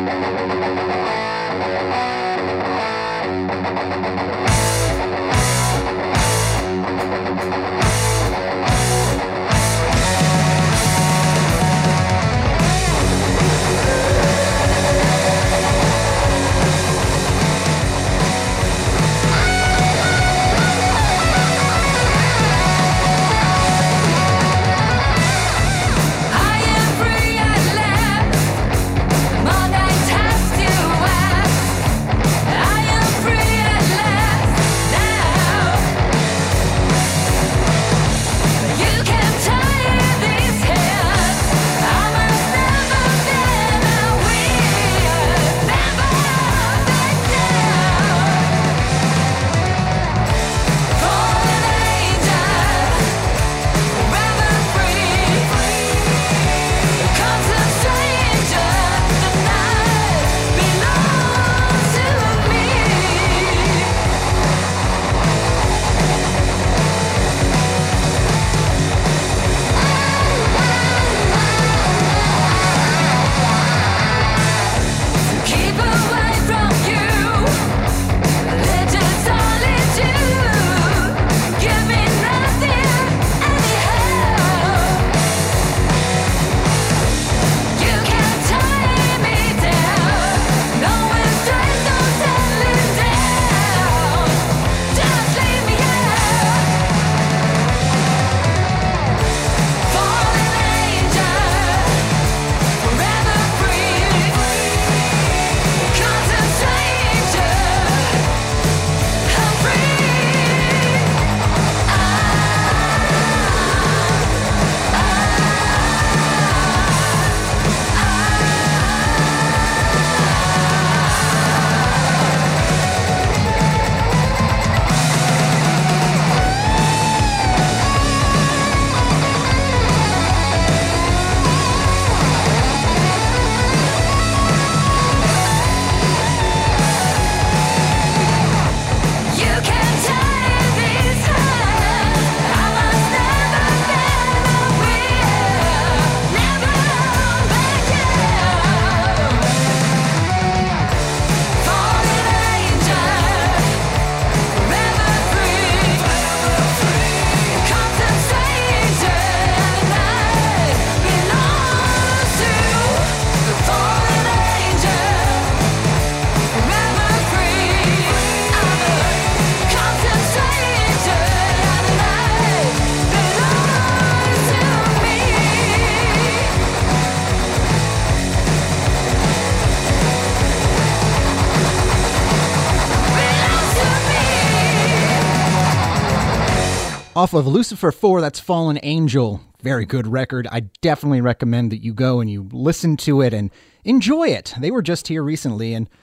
Off of Lucifer 4, that's Fallen Angel. Very good record. I definitely recommend that you go and you listen to it and enjoy it. They were just here recently and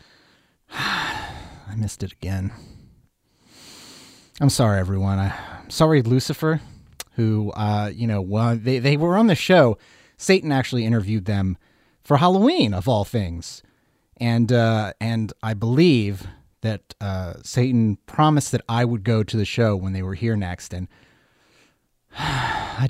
I missed it again. I'm sorry, everyone. I'm sorry, Lucifer, who, they were on the show. Satan actually interviewed them for Halloween, of all things. And I believe that Satan promised that I would go to the show when they were here next. And I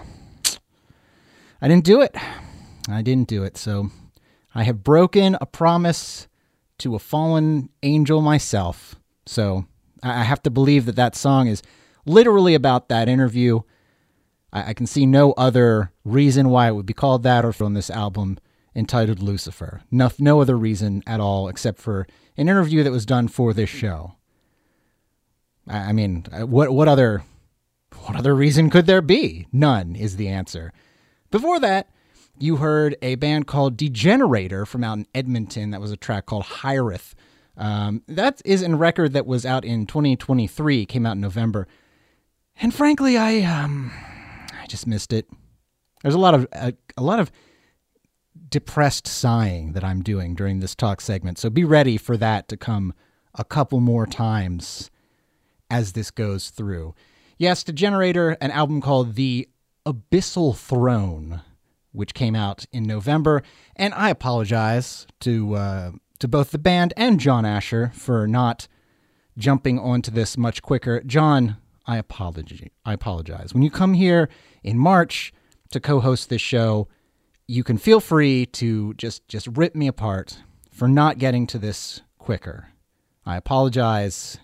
didn't do it. I didn't do it. So I have broken a promise to a fallen angel myself. So I have to believe that that song is literally about that interview. I can see no other reason why it would be called that or from this album entitled Lucifer. No other reason at all except for an interview that was done for this show. I mean, what other reason could there be? None is the answer. Before that, you heard a band called Degenerator from out in Edmonton. That was a track called Hyreth. That is a record that was out in 2023, came out in November. And frankly, I just missed it. There's a lot of depressed sighing that I'm doing during this talk segment. So be ready for that to come a couple more times as this goes through. Yes, Degenerator, an album called The Abyssal Throne, which came out in November. And I apologize to both the band and John Asher for not jumping onto this much quicker. John, I apologize. When you come here in March to co-host this show, you can feel free to just rip me apart for not getting to this quicker. I apologize.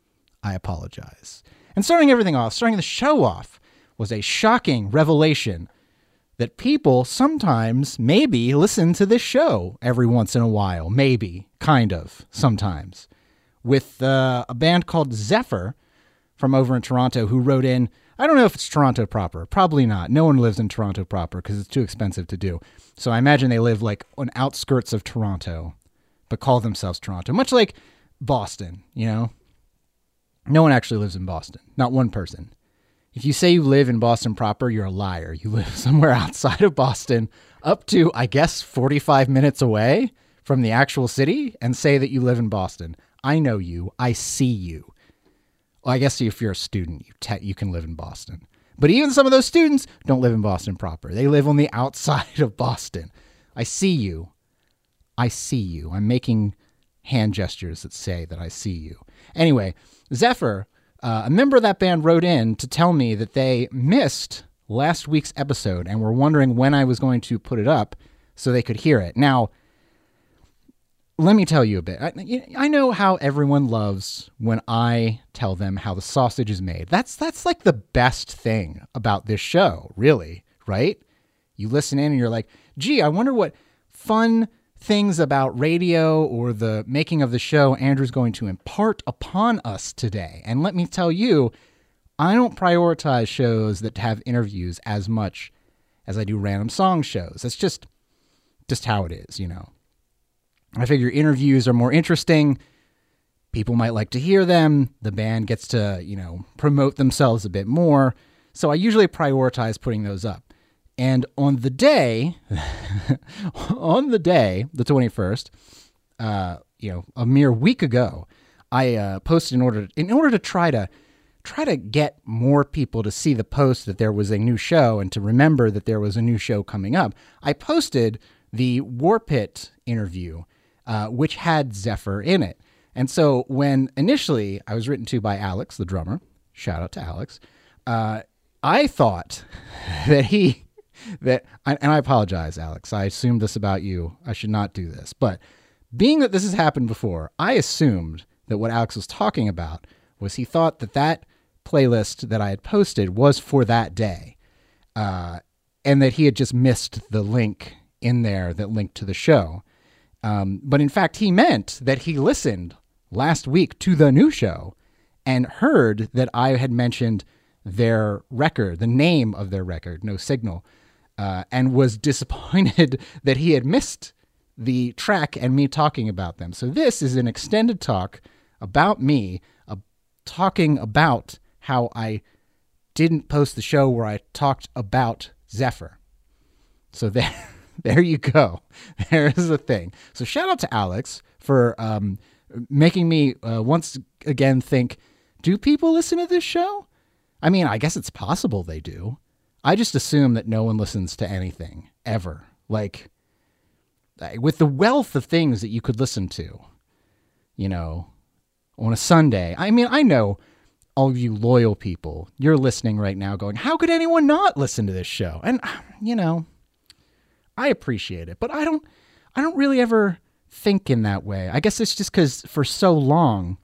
And starting the show off, was a shocking revelation that people sometimes maybe listen to this show every once in a while. Maybe, kind of, sometimes. With a band called Zephyr from over in Toronto who wrote in, I don't know if it's Toronto proper. Probably not. No one lives in Toronto proper because it's too expensive to do. So I imagine they live like on outskirts of Toronto, but call themselves Toronto. Much like Boston, you know? No one actually lives in Boston. Not one person. If you say you live in Boston proper, you're a liar. You live somewhere outside of Boston, up to, I guess, 45 minutes away from the actual city, and say that you live in Boston. I know you. I see you. Well, I guess if you're a student, you can live in Boston. But even some of those students don't live in Boston proper. They live on the outside of Boston. I see you. I'm making hand gestures that say that I see you. Anyway, Zephyr, a member of that band, wrote in to tell me that they missed last week's episode and were wondering when I was going to put it up so they could hear it. Now, let me tell you a bit. I know how everyone loves when I tell them how the sausage is made. That's like the best thing about this show, really, right? You listen in and you're like, gee, I wonder what fun things about radio or the making of the show Andrew's going to impart upon us today. And let me tell you, I don't prioritize shows that have interviews as much as I do random song shows. That's just how it is, you know. I figure interviews are more interesting. People might like to hear them. The band gets to, you know, promote themselves a bit more. So I usually prioritize putting those up. And on the day, the 21st, a mere week ago, I posted in order to try to get more people to see the post that there was a new show and to remember that there was a new show coming up. I posted the War Pit interview, which had Zephyr in it. And so when initially I was written to by Alex, the drummer, shout out to Alex, I thought that I apologize, Alex. I assumed this about you. I should not do this. But being that this has happened before, I assumed that what Alex was talking about was he thought that playlist that I had posted was for that day, and that he had just missed the link in there that linked to the show. But in fact, he meant that he listened last week to the new show and heard that I had mentioned their record, the name of their record, No Signal, and was disappointed that he had missed the track and me talking about them. So this is an extended talk about me, talking about how I didn't post the show where I talked about Zephyr. So there you go. There is a thing. So shout out to Alex for making me once again think, do people listen to this show? I mean, I guess it's possible they do. I just assume that no one listens to anything, ever. Like, with the wealth of things that you could listen to, you know, on a Sunday. I mean, I know all of you loyal people, you're listening right now going, how could anyone not listen to this show? And, you know, I appreciate it, but I don't really ever think in that way. I guess it's just because for so long,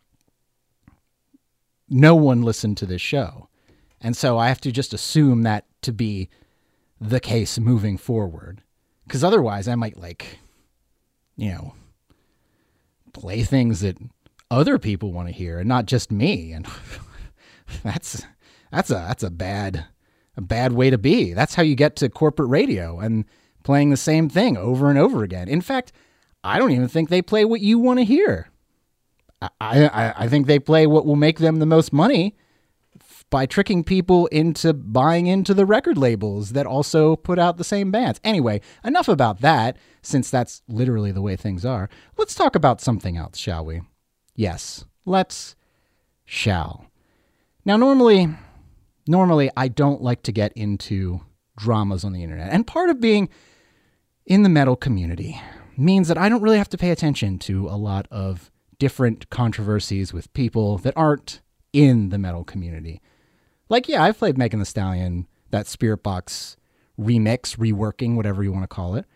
no one listened to this show. And so I have to just assume that to be the case moving forward. Because otherwise I might, like, you know, play things that other people want to hear and not just me. And that's a bad way to be. That's how you get to corporate radio and playing the same thing over and over again. In fact, I don't even think they play what you want to hear. I think they play what will make them the most money by tricking people into buying into the record labels that also put out the same bands. Anyway, enough about that, since that's literally the way things are. Let's talk about something else, shall we? Yes, shall. Now, normally I don't like to get into dramas on the internet. And part of being in the metal community means that I don't really have to pay attention to a lot of different controversies with people that aren't in the metal community. Like, yeah, I've played Megan Thee Stallion, that Spirit Box remix, reworking, whatever you want to call it.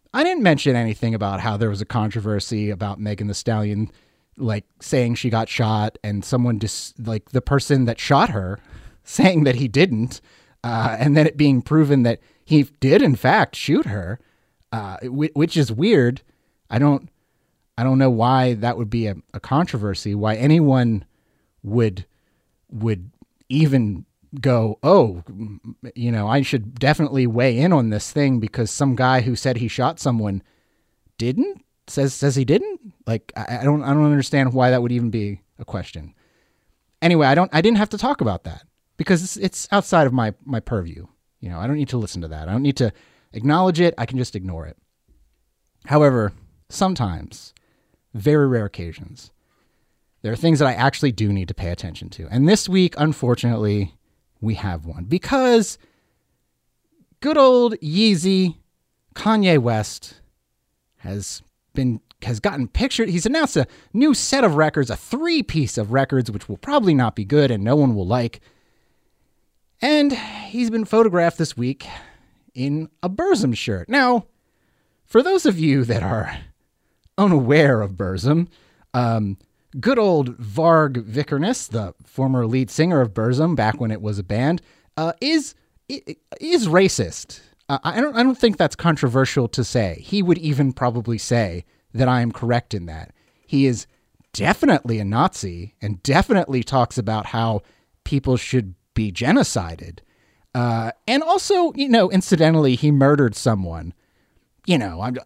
I didn't mention anything about how there was a controversy about Megan Thee Stallion, like saying she got shot and someone like the person that shot her saying that he didn't. And then it being proven that he did in fact shoot her, which is weird. I don't know why that would be a controversy, why anyone would even go, oh, I should definitely weigh in on this thing because some guy who said he shot someone says he didn't. Like, I don't understand why that would even be a question. Anyway, I didn't have to talk about that because it's outside of my purview. I don't need to listen to that. I don't need to acknowledge it. I can just ignore it. However, sometimes, very rare occasions, there are things that I actually do need to pay attention to. And this week, unfortunately, we have one because good old Yeezy, Kanye West, has gotten pictured. He's announced a new set of records, a 3-piece of records, which will probably not be good and no one will like. And he's been photographed this week in a Burzum shirt. Now, for those of you that are unaware of Burzum, good old Varg Vikernes, the former lead singer of Burzum back when it was a band, is racist. I don't think that's controversial to say. He would even probably say that I am correct in that. He is definitely a Nazi and definitely talks about how people should be genocided. And also, incidentally, he murdered someone. I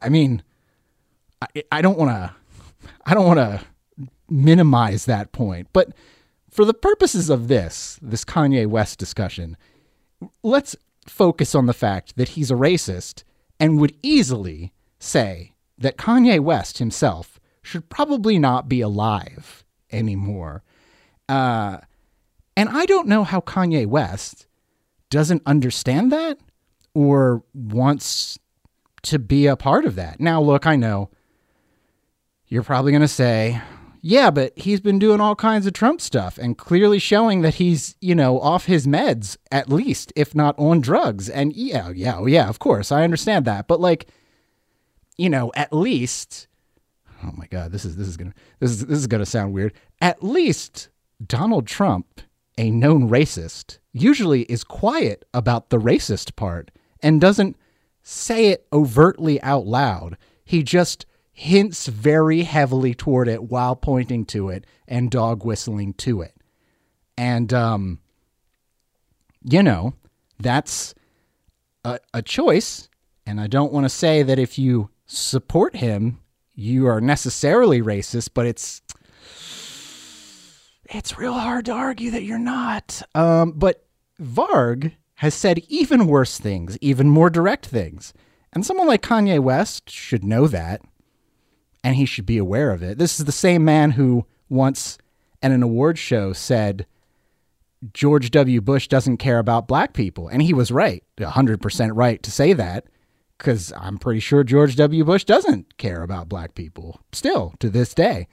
don't want to minimize that point, but for the purposes of this Kanye West discussion, let's focus on the fact that he's a racist and would easily say that Kanye West himself should probably not be alive anymore. And I don't know how Kanye West doesn't understand that or wants to be a part of that. Now, look, I know you're probably going to say, yeah, but he's been doing all kinds of Trump stuff and clearly showing that he's, off his meds, at least, if not on drugs. And yeah, of course, I understand that. But at least, oh my God, this is gonna sound weird. At least Donald Trump, a known racist, usually is quiet about the racist part and doesn't say it overtly out loud. He just hints very heavily toward it while pointing to it and dog whistling to it. And, that's a choice. And I don't want to say that if you support him, you are necessarily racist, but it's real hard to argue that you're not. But Varg has said even worse things, even more direct things. And someone like Kanye West should know that. And he should be aware of it. This is the same man who once at an awards show said George W. Bush doesn't care about black people. And he was right, 100% right to say that, because I'm pretty sure George W. Bush doesn't care about black people still to this day.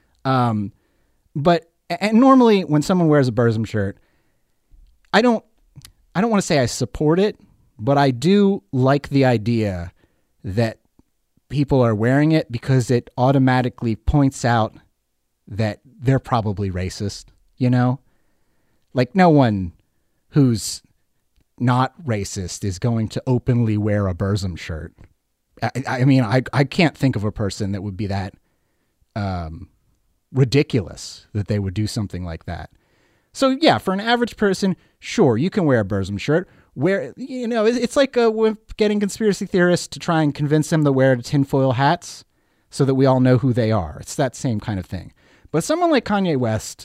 But normally when someone wears a Burzum shirt, I don't want to say I support it, but I do like the idea that people are wearing it because it automatically points out that they're probably racist, Like no one who's not racist is going to openly wear a Burzum shirt. I can't think of a person that would be that ridiculous that they would do something like that. So yeah, for an average person, sure, you can wear a Burzum shirt. It's like getting conspiracy theorists to try and convince them to wear tinfoil hats so that we all know who they are. It's that same kind of thing. But someone like Kanye West,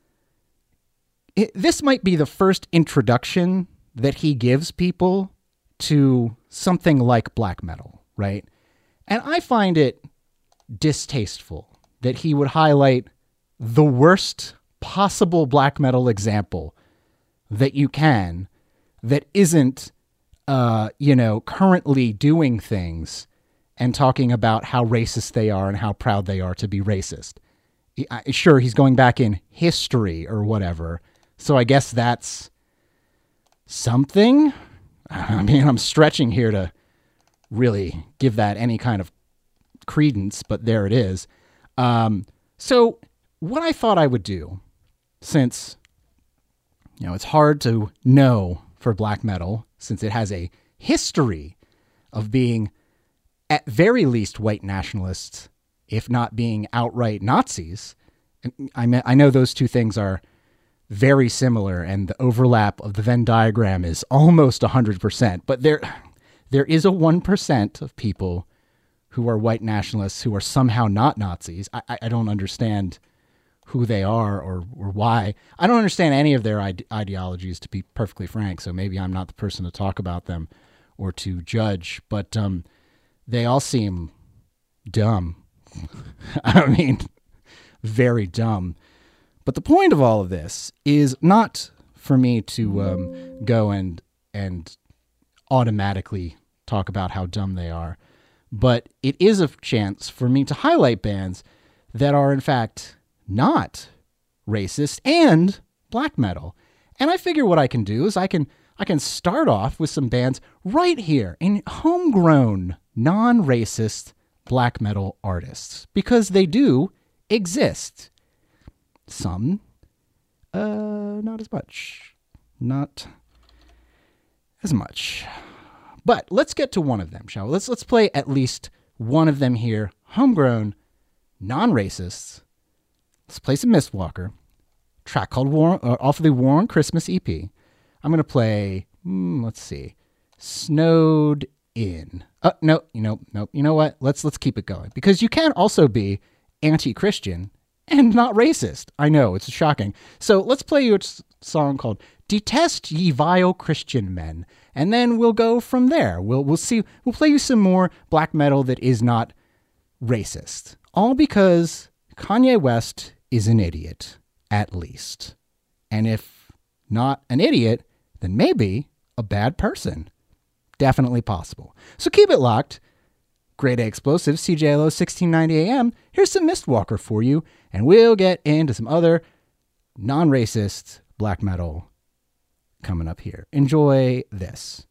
this might be the first introduction that he gives people to something like black metal, right? And I find it distasteful that he would highlight the worst possible black metal example that you can that isn't, currently doing things and talking about how racist they are and how proud they are to be racist. Sure, he's going back in history or whatever. So I guess that's something. I'm stretching here to really give that any kind of credence, but there it is. So what I thought I would do, since it's hard to know for black metal, since it has a history of being at very least white nationalists, if not being outright Nazis. I know those two things are very similar, and the overlap of the Venn diagram is almost 100%. But there is a 1% of people who are white nationalists who are somehow not Nazis. I don't understand who they are or why. I don't understand any of their ideologies, to be perfectly frank, so maybe I'm not the person to talk about them or to judge, but they all seem dumb. I mean, very dumb. But the point of all of this is not for me to go and automatically talk about how dumb they are, but it is a chance for me to highlight bands that are in fact not racist and black metal. And I figure what I can do is I can start off with some bands right here in homegrown, non-racist black metal artists, because they do exist. Some, not as much. Not as much. But let's get to one of them, shall we? Let's play at least one of them here. Homegrown, non-racists. Let's play some Mistwalker. Track called off of the War on Christmas EP. I'm going to play, let's see, Snowed In. No. You know what? Let's keep it going, because you can also be anti-Christian and not racist. I know, it's shocking. So let's play you a song called Detest Ye Vile Christian Men, and then we'll go from there. We'll play you some more black metal that is not racist. All because Kanye West is an idiot, at least. And if not an idiot, then maybe a bad person. Definitely possible. So keep it locked. Grade A Explosives, CJLO 1690 AM. Here's some Mistwalker for you, and we'll get into some other non-racist black metal coming up here. Enjoy this.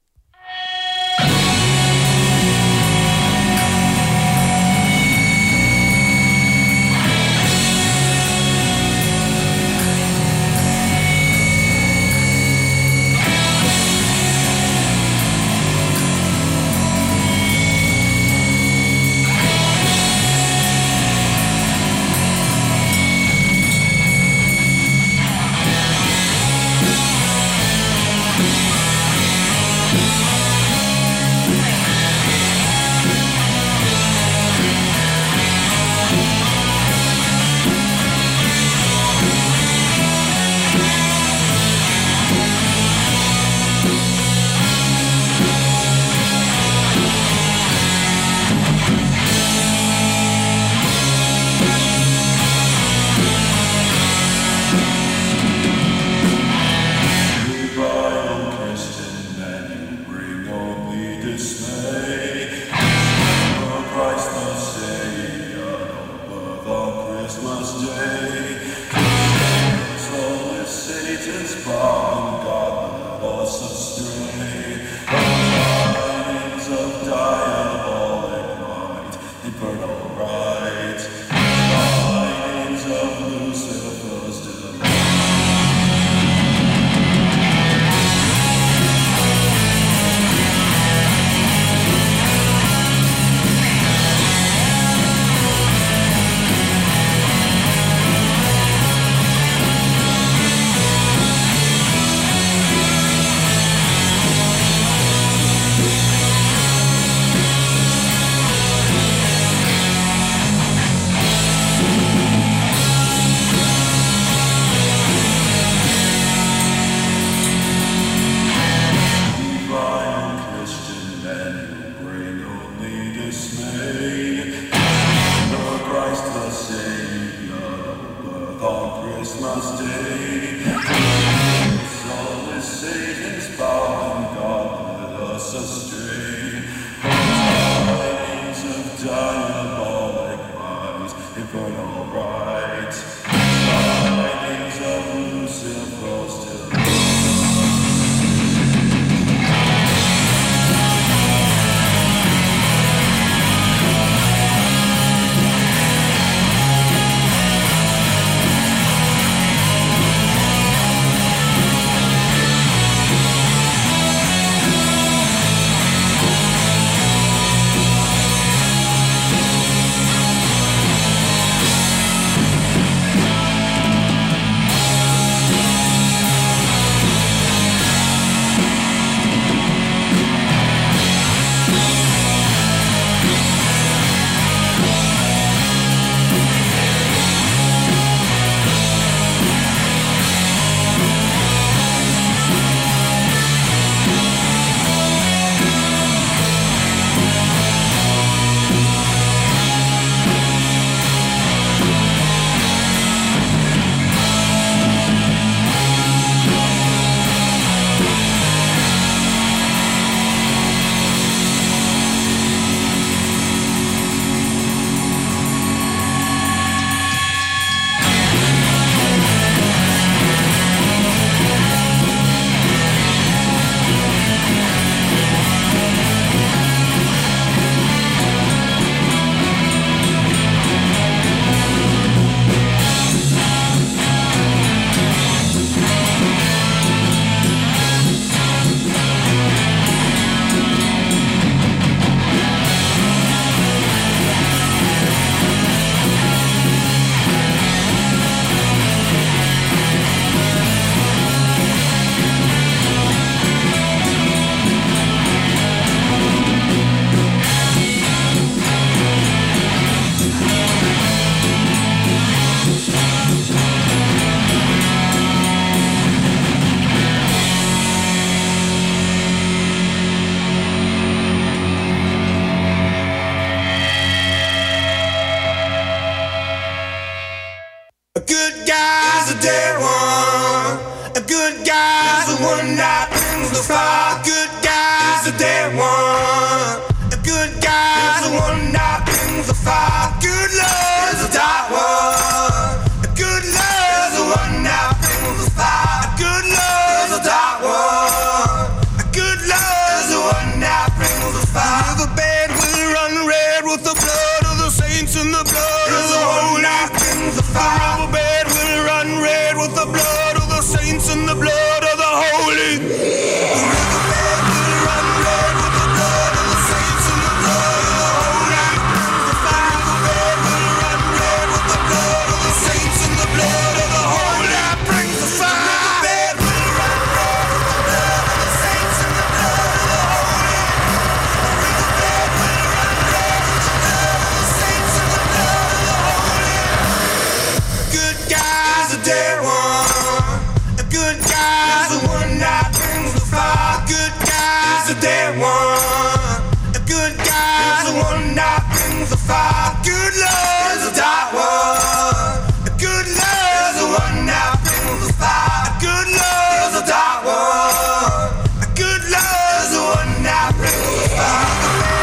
good guy is a dead one. A good guy is the one that brings the fire. A good guy is a dead one. A good guy is the one that brings the fire. Good love is a dark one. A good love is the one that brings the fire. A good love is a dark one. A good love is the one that brings the fire. The riverbed will run red with the blood of the saints and the blood of the holy. The riverbed will run red with the blood of the saints and the blood of the holy. The riverbed will run red with the blood of the saints and the blood of the holy. The riverbed will run red with the blood of the saints and the blood of the holy. That brings the fire. The riverbed will run red with the blood of the saints and the blood of the holy. The riverbed will run red with the blood of the saints and the blood of the holy. Good guy's a dead one. A good guy's the one that brings the fire. Good guy's a dead one. A good guy's the one that brings the fire. Good love is a dark one. A good love is the one that brings the fire. A good love is a dark one. A good love is the one that brings the fire.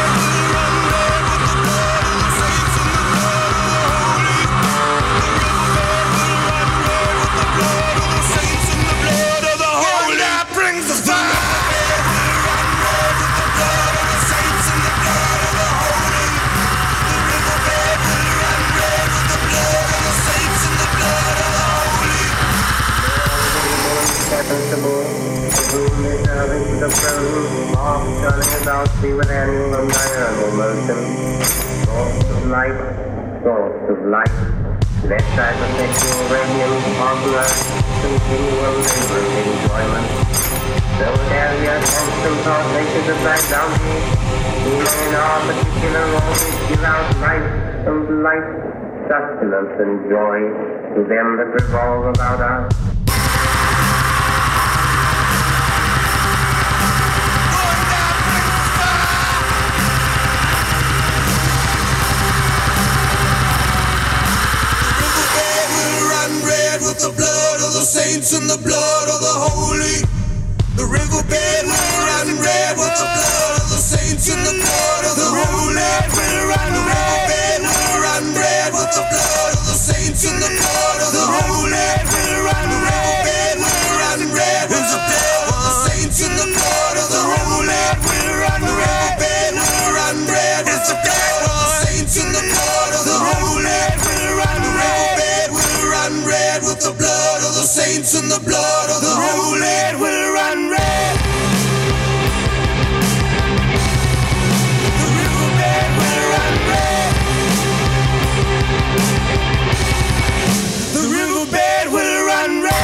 The presence of turning about see with animal and diurnal motion. Source of light, source of light. Let hypersexual radiance partner continual labor and enjoyment. So area constant partakers of thy bounty, who may in our particular always give out life and light, sustenance and joy to them that revolve about us. With the blood of the saints and the blood of the holy. The riverbed will run red with the blood of the saints and the blood of the holy. Will run red, will run red with the blood of the saints and the blood of the holy. Will run red, will run red with the blood of the saints and the blood of the holy. Will run red, will run red with the blood of the saints and the blood of the holy. Will run red, will run red with the blood of the saints and the blood of the holy. Will run red. The riverbed will run red. The riverbed will run red.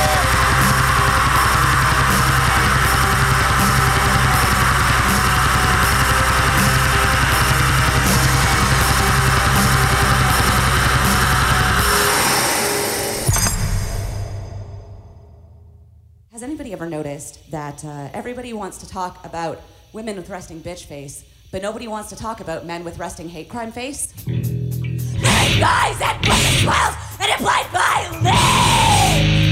Has anybody ever noticed that everybody wants to talk about women with resting bitch face, but nobody wants to talk about men with resting hate crime face? Hey guys, that fucking swells and implies violence!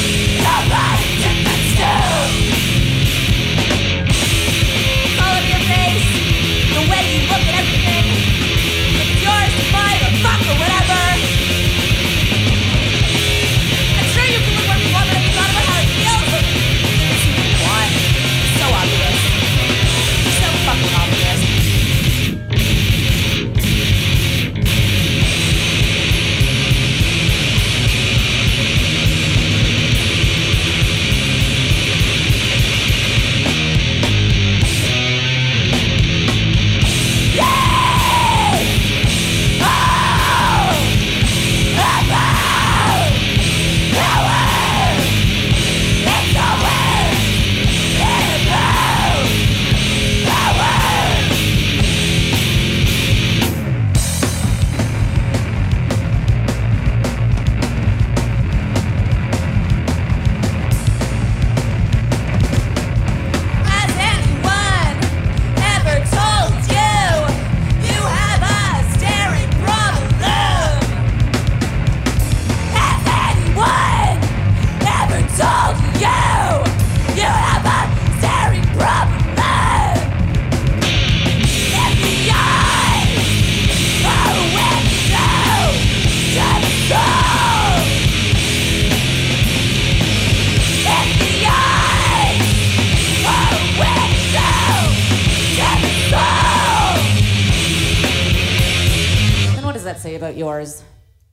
All of your about yours.